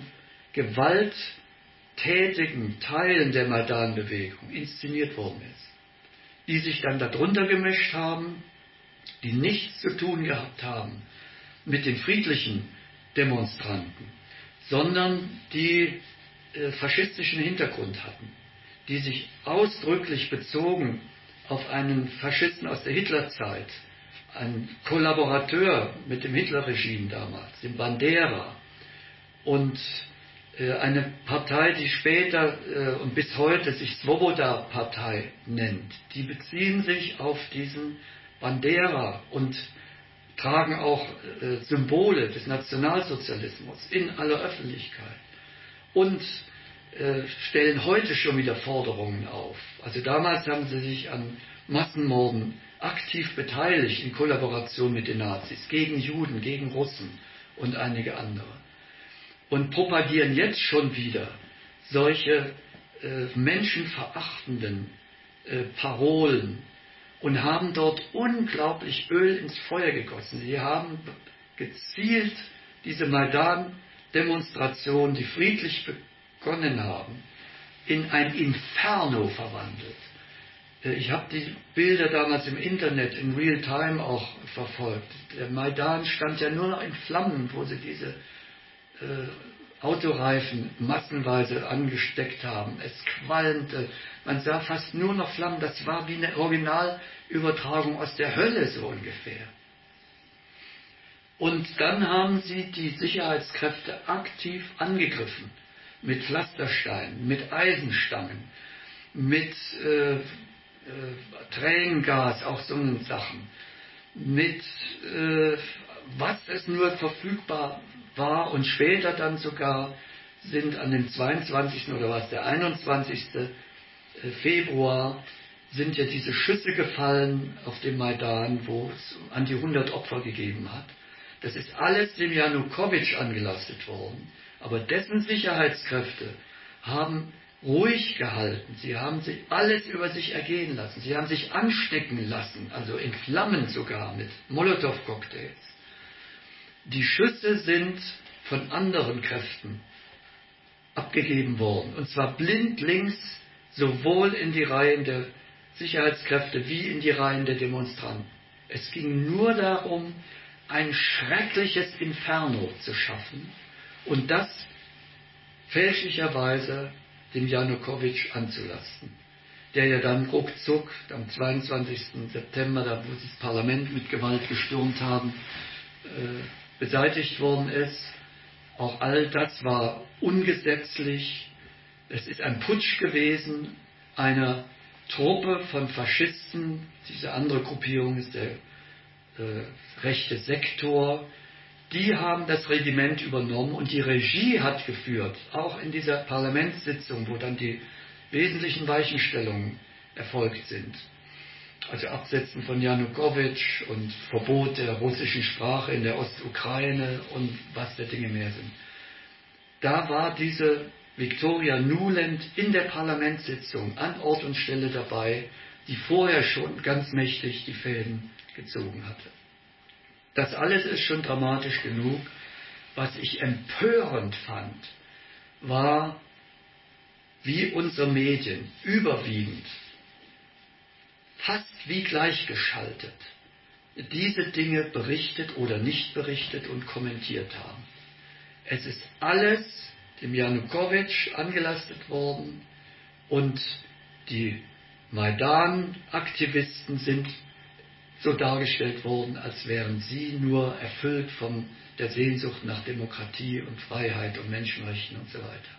gewalttätigen Teilen der Maidan-Bewegung inszeniert worden ist, die sich dann darunter gemischt haben, die nichts zu tun gehabt haben mit den friedlichen Demonstranten, sondern die äh, faschistischen Hintergrund hatten, die sich ausdrücklich bezogen auf einen Faschisten aus der Hitlerzeit, einen Kollaborateur mit dem Hitlerregime damals, den Bandera, und äh, eine Partei, die später äh, und bis heute sich Svoboda-Partei nennt, die beziehen sich auf diesen Bandera und tragen auch äh, Symbole des Nationalsozialismus in aller Öffentlichkeit und äh, stellen heute schon wieder Forderungen auf. Also damals haben sie sich an Massenmorden aktiv beteiligt in Kollaboration mit den Nazis, gegen Juden, gegen Russen und einige andere. Und propagieren jetzt schon wieder solche äh, menschenverachtenden äh, Parolen und haben dort unglaublich Öl ins Feuer gegossen. Sie haben gezielt diese Maidan-Demonstration, die friedlich begonnen haben, in ein Inferno verwandelt. Ich habe die Bilder damals im Internet in Real-Time auch verfolgt. Der Maidan stand ja nur noch in Flammen, wo sie diese äh, Autoreifen massenweise angesteckt haben. Es qualmte, man sah fast nur noch Flammen. Das war wie eine Originalübertragung aus der Hölle so ungefähr. Und dann haben sie die Sicherheitskräfte aktiv angegriffen. Mit Pflastersteinen, mit Eisenstangen, mit äh, äh, Tränengas, auch so Sachen, mit äh, was es nur verfügbar war, und später dann sogar sind an dem zweiundzwanzigsten oder was, der einundzwanzigsten Februar, sind ja diese Schüsse gefallen auf dem Maidan, wo es an die hundert Opfer gegeben hat. Das ist alles dem Janukowitsch angelastet worden. Aber dessen Sicherheitskräfte haben ruhig gehalten. Sie haben sich alles über sich ergehen lassen. Sie haben sich anstecken lassen, also in Flammen sogar mit Molotow-Cocktails. Die Schüsse sind von anderen Kräften abgegeben worden. Und zwar blindlings sowohl in die Reihen der Sicherheitskräfte wie in die Reihen der Demonstranten. Es ging nur darum, ein schreckliches Inferno zu schaffen und das fälschlicherweise dem Janukowitsch anzulasten, der ja dann ruckzuck am zweiundzwanzigsten September, da wo sie das Parlament mit Gewalt gestürmt haben, äh, beseitigt worden ist. Auch all das war ungesetzlich. Es ist ein Putsch gewesen einer Truppe von Faschisten. Diese andere Gruppierung ist der äh, rechte Sektor. Die haben das Regiment übernommen und die Regie hat geführt, auch in dieser Parlamentssitzung, wo dann die wesentlichen Weichenstellungen erfolgt sind. Also Absetzen von Janukowitsch und Verbot der russischen Sprache in der Ostukraine und was der Dinge mehr sind. Da war diese Viktoria Nuland in der Parlamentssitzung an Ort und Stelle dabei, die vorher schon ganz mächtig die Fäden gezogen hatte. Das alles ist schon dramatisch genug. Was ich empörend fand, war, wie unsere Medien überwiegend, fast wie gleichgeschaltet, diese Dinge berichtet oder nicht berichtet und kommentiert haben. Es ist alles dem Janukowitsch angelastet worden und die Maidan-Aktivisten sind so dargestellt worden, als wären sie nur erfüllt von der Sehnsucht nach Demokratie und Freiheit und Menschenrechten und so weiter.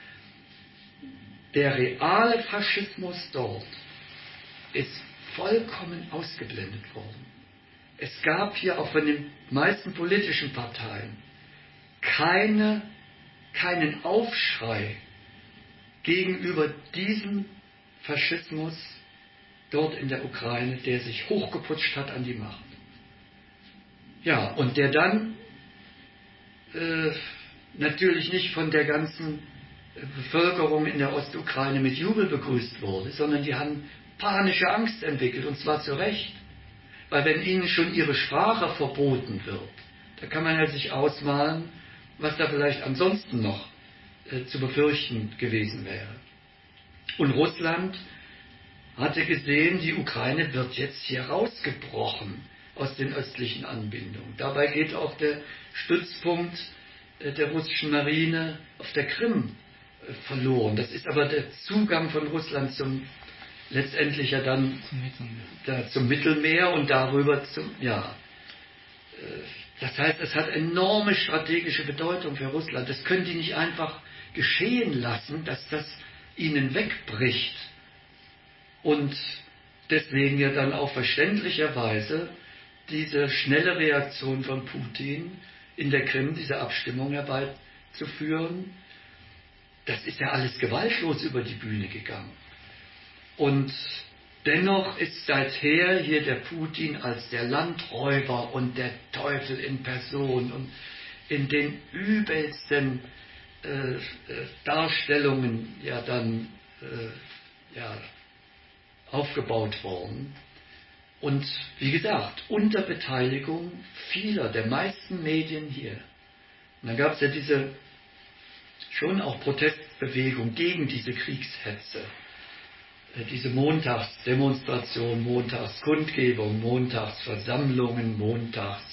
Der reale Faschismus dort ist vollkommen ausgeblendet worden. Es gab hier auch von den meisten politischen Parteien keine, keinen Aufschrei gegenüber diesem Faschismus dort in der Ukraine, der sich hochgeputscht hat an die Macht. Ja, und der dann äh, natürlich nicht von der ganzen Bevölkerung in der Ostukraine mit Jubel begrüßt wurde, sondern die haben panische Angst entwickelt, und zwar zu Recht. Weil wenn ihnen schon ihre Sprache verboten wird, da kann man ja sich ausmalen, was da vielleicht ansonsten noch äh, zu befürchten gewesen wäre. Und Russland hatte gesehen, die Ukraine wird jetzt hier rausgebrochen aus den östlichen Anbindungen. Dabei geht auch der Stützpunkt äh, der russischen Marine auf der Krim äh, verloren. Das ist aber der Zugang von Russland zum letztendlich ja dann Zum Mittelmeer, da, zum Mittelmeer und darüber zum, ja. Äh, das heißt, es hat enorme strategische Bedeutung für Russland. Das können die nicht einfach geschehen lassen, dass das ihnen wegbricht. Und deswegen ja dann auch verständlicherweise diese schnelle Reaktion von Putin in der Krim, diese Abstimmung herbeizuführen, das ist ja alles gewaltlos über die Bühne gegangen. Und dennoch ist seither hier der Putin als der Landräuber und der Teufel in Person und in den übelsten äh, Darstellungen ja dann äh, ja, aufgebaut worden. Und wie gesagt, unter Beteiligung vieler, der meisten Medien hier. Und dann gab es ja diese schon auch Protestbewegung gegen diese Kriegshetze. Diese Montagsdemonstration, Montagskundgebung, Montagsversammlungen, Montags,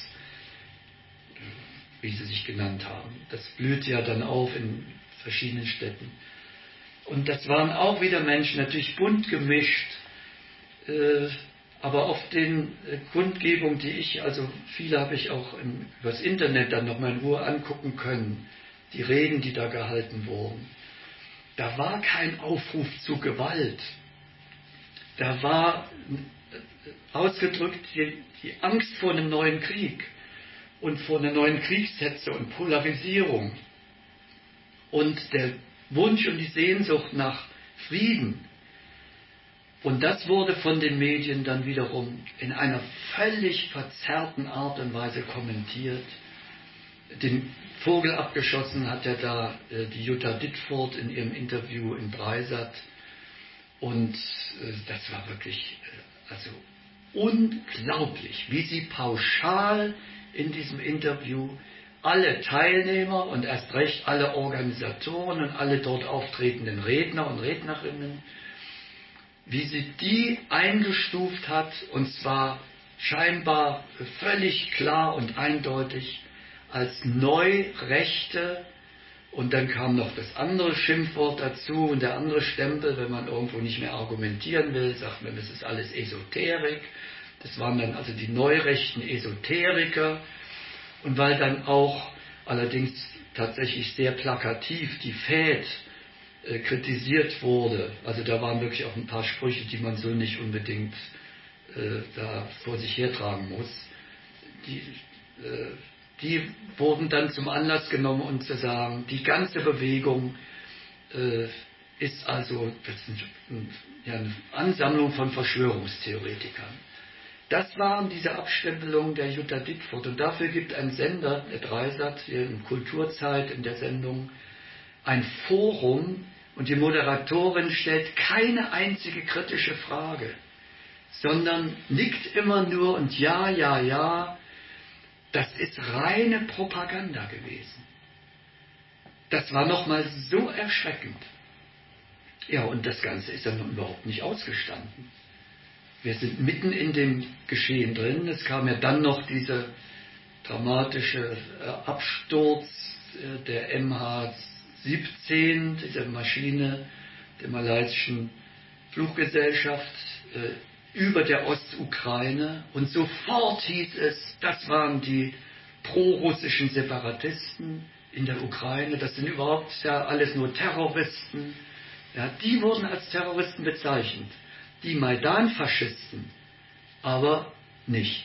wie sie sich genannt haben. Das blüht ja dann auf in verschiedenen Städten. Und das waren auch wieder Menschen, natürlich bunt gemischt, äh, aber auf den äh, Kundgebungen, die ich, also viele habe ich auch im, übers Internet dann nochmal in Ruhe angucken können, die Reden, die da gehalten wurden, da war kein Aufruf zu Gewalt. Da war ausgedrückt die, die Angst vor einem neuen Krieg und vor einer neuen Kriegshetze und Polarisierung und der Wunsch und die Sehnsucht nach Frieden. Und das wurde von den Medien dann wiederum in einer völlig verzerrten Art und Weise kommentiert. Den Vogel abgeschossen hat ja da äh, die Jutta Dittfurt in ihrem Interview in Breisat. Und äh, das war wirklich äh, also unglaublich, wie sie pauschal in diesem Interview alle Teilnehmer und erst recht alle Organisatoren und alle dort auftretenden Redner und Rednerinnen, wie sie die eingestuft hat, und zwar scheinbar völlig klar und eindeutig als Neurechte. Und dann kam noch das andere Schimpfwort dazu und der andere Stempel, wenn man irgendwo nicht mehr argumentieren will, sagt man, das ist alles Esoterik. Das waren dann also die neurechten Esoteriker. Und weil dann auch allerdings tatsächlich sehr plakativ die F E D äh, kritisiert wurde, also da waren wirklich auch ein paar Sprüche, die man so nicht unbedingt äh, da vor sich hertragen muss, die äh, Die wurden dann zum Anlass genommen, um zu sagen, die ganze Bewegung äh, ist also das ist ein, ja, eine Ansammlung von Verschwörungstheoretikern. Das waren diese Abstempelungen der Jutta Dittfurt. Und dafür gibt ein Sender, der Dreisat, hier in Kulturzeit in der Sendung, ein Forum und die Moderatorin stellt keine einzige kritische Frage, sondern nickt immer nur und ja, ja, ja. Das ist reine Propaganda gewesen. Das war nochmal so erschreckend. Ja, und das Ganze ist dann überhaupt nicht ausgestanden. Wir sind mitten in dem Geschehen drin. Es kam ja dann noch dieser dramatische Absturz der M H siebzehn, dieser Maschine der malaysischen Fluggesellschaft, über der Ostukraine, und sofort hieß es, das waren die prorussischen Separatisten in der Ukraine, das sind überhaupt ja alles nur Terroristen. Ja, die wurden als Terroristen bezeichnet, die Maidan-Faschisten aber nicht.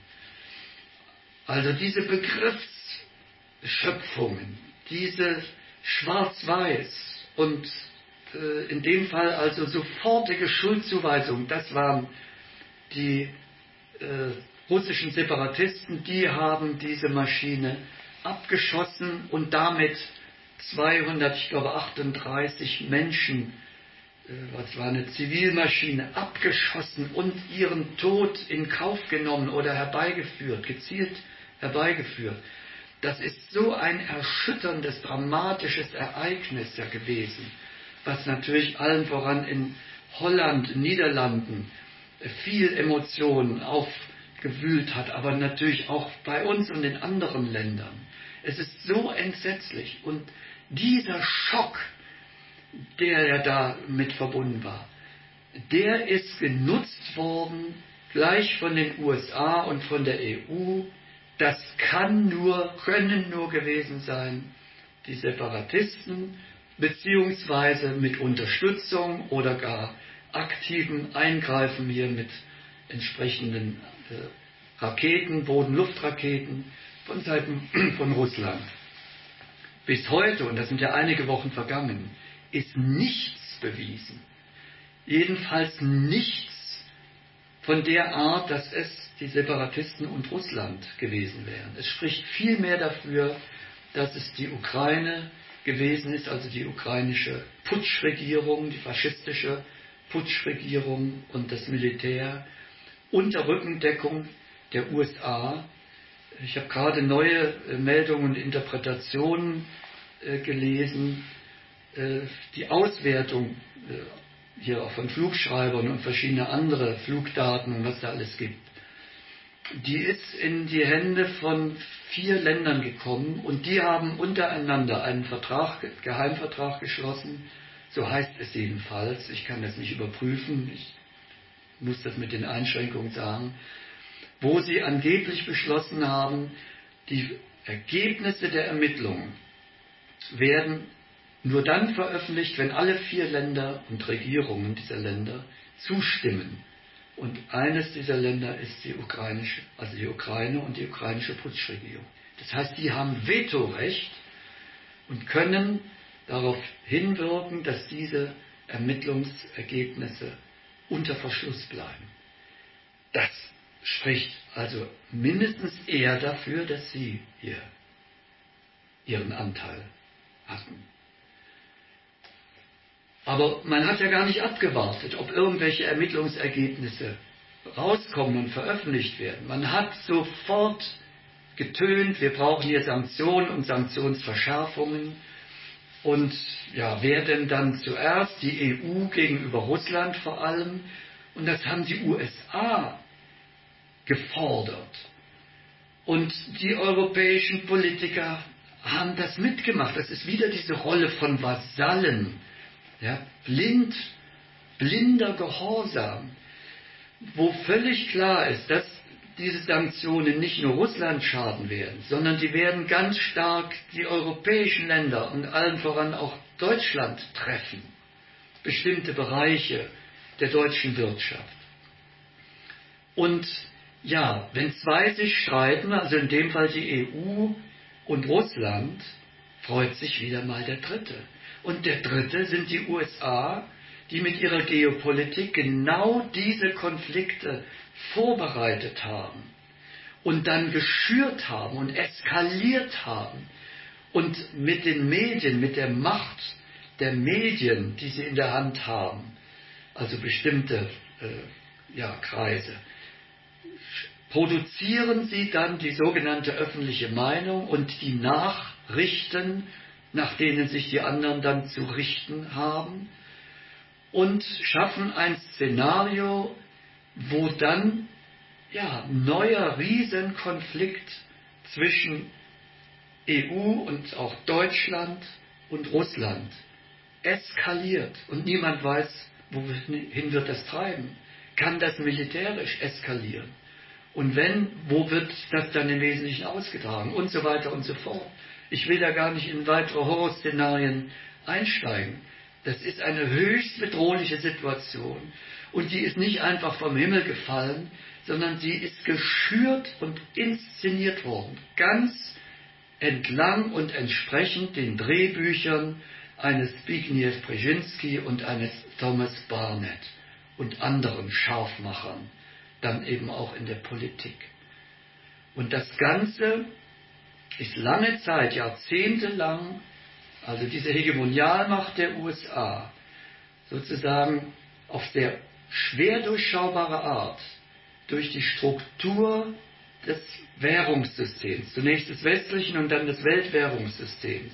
Also diese Begriffsschöpfungen, diese Schwarz-Weiß und in dem Fall also sofortige Schuldzuweisung, das waren die äh, russischen Separatisten, die haben diese Maschine abgeschossen und damit zweihundert, ich glaube achtunddreißig Menschen, äh, was war eine Zivilmaschine, abgeschossen und ihren Tod in Kauf genommen oder herbeigeführt, gezielt herbeigeführt. Das ist so ein erschütterndes, dramatisches Ereignis ja gewesen, was natürlich allen voran in Holland, Niederlanden viel Emotionen aufgewühlt hat, aber natürlich auch bei uns und in anderen Ländern. Es ist so entsetzlich. Und dieser Schock, der ja da mit verbunden war, der ist genutzt worden, gleich von den U S A und von der E U. Das kann nur, können nur gewesen sein, die Separatisten, beziehungsweise mit Unterstützung oder gar aktiven Eingreifen hier mit entsprechenden äh, Raketen, Boden-Luft-Raketen von Seiten von Russland. Bis heute, und das sind ja einige Wochen vergangen, ist nichts bewiesen. Jedenfalls nichts von der Art, dass es die Separatisten und Russland gewesen wären. Es spricht vielmehr dafür, dass es die Ukraine gewesen ist, also die ukrainische Putschregierung, die faschistische Putschregierung und das Militär unter Rückendeckung der U S A. Ich habe gerade neue Meldungen und Interpretationen äh, gelesen, äh, die Auswertung äh, hier auch von Flugschreibern und verschiedene andere Flugdaten und was da alles gibt. Die ist in die Hände von vier Ländern gekommen und die haben untereinander einen Vertrag, Geheimvertrag geschlossen, so heißt es jedenfalls, ich kann das nicht überprüfen, ich muss das mit den Einschränkungen sagen, wo sie angeblich beschlossen haben, die Ergebnisse der Ermittlungen werden nur dann veröffentlicht, wenn alle vier Länder und Regierungen dieser Länder zustimmen. Und eines dieser Länder ist die ukrainische, also die Ukraine und die ukrainische Putschregierung. Das heißt, die haben Vetorecht und können darauf hinwirken, dass diese Ermittlungsergebnisse unter Verschluss bleiben. Das spricht also mindestens eher dafür, dass sie hier ihren Anteil hatten. Aber man hat ja gar nicht abgewartet, ob irgendwelche Ermittlungsergebnisse rauskommen und veröffentlicht werden. Man hat sofort getönt, wir brauchen hier Sanktionen und Sanktionsverschärfungen. Und ja, wer denn dann zuerst? Die E U gegenüber Russland vor allem. Und das haben die U S A gefordert. Und die europäischen Politiker haben das mitgemacht. Das ist wieder diese Rolle von Vasallen. Ja, blind, blinder Gehorsam, wo völlig klar ist, dass diese Sanktionen nicht nur Russland schaden werden, sondern die werden ganz stark die europäischen Länder und allen voran auch Deutschland treffen. Bestimmte Bereiche der deutschen Wirtschaft. Und ja, wenn zwei sich streiten, also in dem Fall die E U und Russland, freut sich wieder mal der Dritte. Und der Dritte sind die U S A, die mit ihrer Geopolitik genau diese Konflikte vorbereitet haben und dann geschürt haben und eskaliert haben und mit den Medien, mit der Macht der Medien, die sie in der Hand haben, also bestimmte äh, ja, Kreise, produzieren sie dann die sogenannte öffentliche Meinung und die Nachrichten, nach denen sich die anderen dann zu richten haben, und schaffen ein Szenario, wo dann ja, neuer Riesenkonflikt zwischen E U und auch Deutschland und Russland eskaliert. Und niemand weiß, wohin wird das treiben. Kann das militärisch eskalieren? Und wenn, wo wird das dann im Wesentlichen ausgetragen? Und so weiter und so fort. Ich will da gar nicht in weitere Horrorszenarien einsteigen. Das ist eine höchst bedrohliche Situation. Und die ist nicht einfach vom Himmel gefallen, sondern sie ist geschürt und inszeniert worden. Ganz entlang und entsprechend den Drehbüchern eines Zbigniew Brzezinski und eines Thomas Barnett und anderen Scharfmachern, dann eben auch in der Politik. Und das Ganze ist lange Zeit, jahrzehntelang, also diese Hegemonialmacht der U S A, sozusagen auf sehr schwer durchschaubare Art durch die Struktur des Währungssystems, zunächst des westlichen und dann des Weltwährungssystems,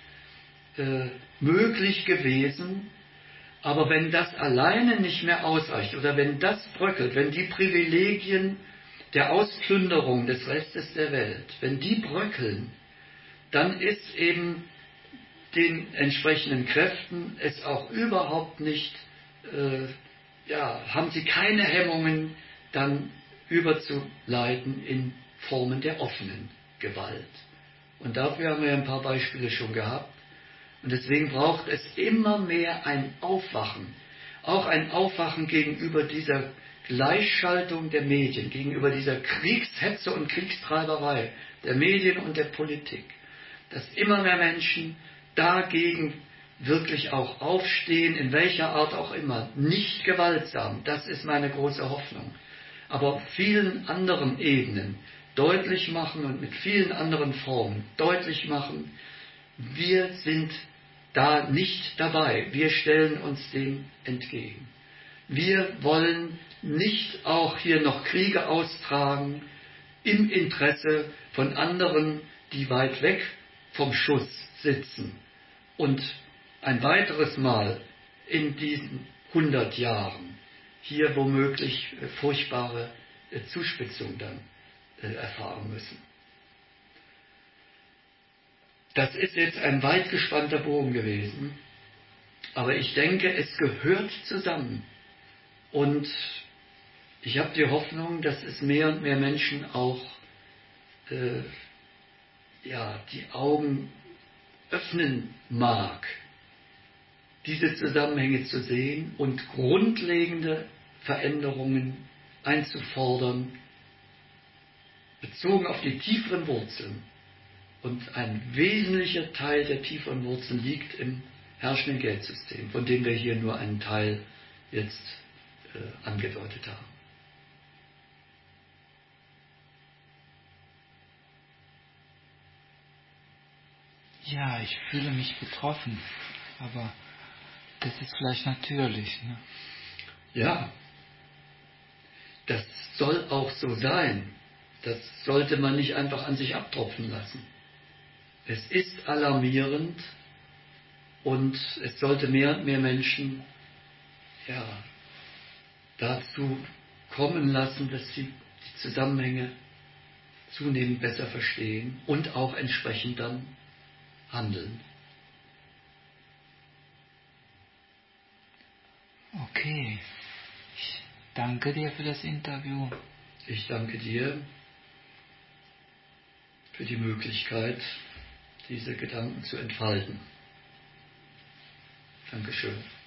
äh, möglich gewesen. Aber wenn das alleine nicht mehr ausreicht oder wenn das bröckelt, wenn die Privilegien der Ausplünderung des Restes der Welt, wenn die bröckeln, dann ist eben den entsprechenden Kräften es auch überhaupt nicht, äh, ja, haben sie keine Hemmungen, dann überzuleiten in Formen der offenen Gewalt. Und dafür haben wir ein paar Beispiele schon gehabt. Und deswegen braucht es immer mehr ein Aufwachen, auch ein Aufwachen gegenüber dieser Gleichschaltung der Medien, gegenüber dieser Kriegshetze und Kriegstreiberei der Medien und der Politik, dass immer mehr Menschen dagegen wirklich auch aufstehen, in welcher Art auch immer, nicht gewaltsam, das ist meine große Hoffnung, aber auf vielen anderen Ebenen deutlich machen und mit vielen anderen Formen deutlich machen, wir sind da nicht dabei, wir stellen uns dem entgegen. Wir wollen nicht auch hier noch Kriege austragen im Interesse von anderen, die weit weg vom Schuss sitzen und ein weiteres Mal in diesen hundert Jahren hier womöglich äh, furchtbare äh, Zuspitzung dann äh, erfahren müssen. Das ist jetzt ein weit gespannter Bogen gewesen, aber ich denke, es gehört zusammen. Und ich habe die Hoffnung, dass es mehr und mehr Menschen auch äh, ja, die Augen öffnen mag, diese Zusammenhänge zu sehen und grundlegende Veränderungen einzufordern, bezogen auf die tieferen Wurzeln. Und ein wesentlicher Teil der tieferen Wurzeln liegt im herrschenden Geldsystem, von dem wir hier nur einen Teil jetzt äh, angedeutet haben. Ja, ich fühle mich betroffen, aber das ist vielleicht natürlich. Ne? Ja, das soll auch so sein. Das sollte man nicht einfach an sich abtropfen lassen. Es ist alarmierend und es sollte mehr und mehr Menschen ja, dazu kommen lassen, dass sie die Zusammenhänge zunehmend besser verstehen und auch entsprechend dann handeln. Okay, ich danke dir für das Interview. Ich danke dir für die Möglichkeit, diese Gedanken zu entfalten. Dankeschön.